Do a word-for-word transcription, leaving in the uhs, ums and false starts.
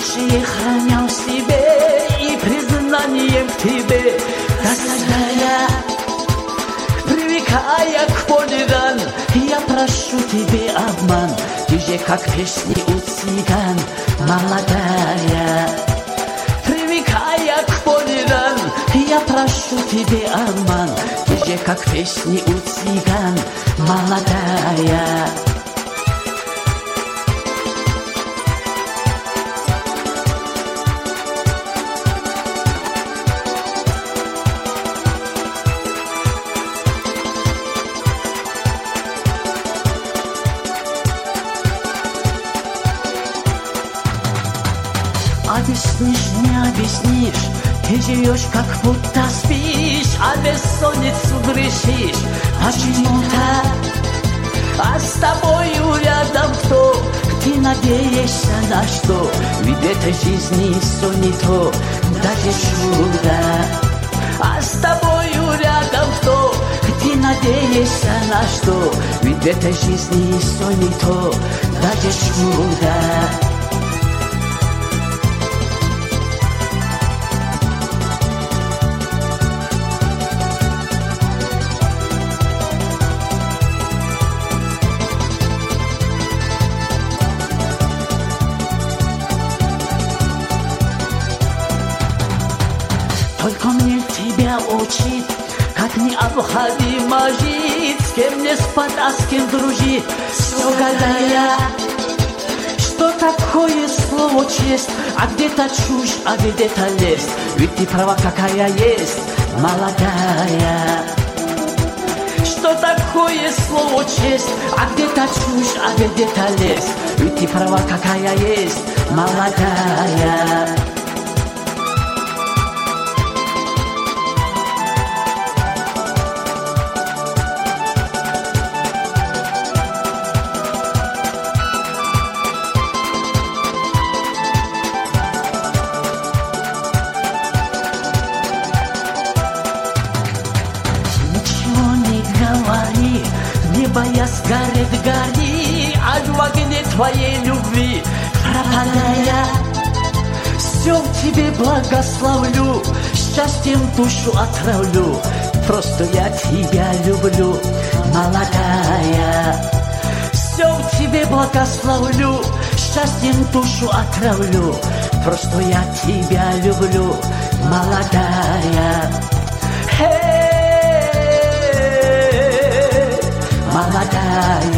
лучшее хранял в себе и признанием к тебе досаждая, привыкая к подвигам. Я прошу тебе обман, ты же как песни у цыган, молодая. Привыкая к подвигам, я прошу тебе обман, ты же как песни у цыган, молодая. Объяснишь, не объяснишь, ты живешь как будто спишь, а бессонницу грешишь. Почему-то, а с тобою рядом кто? Ты надеешься на что? Ведь в этой жизни все не то, даже чудо. А с тобою рядом кто? Ты надеешься на что? Ведь в этой жизни все не то, даже чудо. Только мне тебя учить, как необходимо жить, с кем не спать, а с кем дружить, все гадая, что такое слово честь, а где-то чушь, а где-то лесть, ведь ты права какая есть, молодая. Что такое слово честь, а где-то чушь, а где-то лесть, ведь ты права какая есть, молодая. Не боясь горит, гори, а в огне твоей любви пропадая. Все в тебе благословлю, счастьем душу отравлю, просто я тебя люблю, молодая. Все в тебе благословлю, счастьем душу отравлю, просто я тебя люблю, молодая. Hey! Молодая.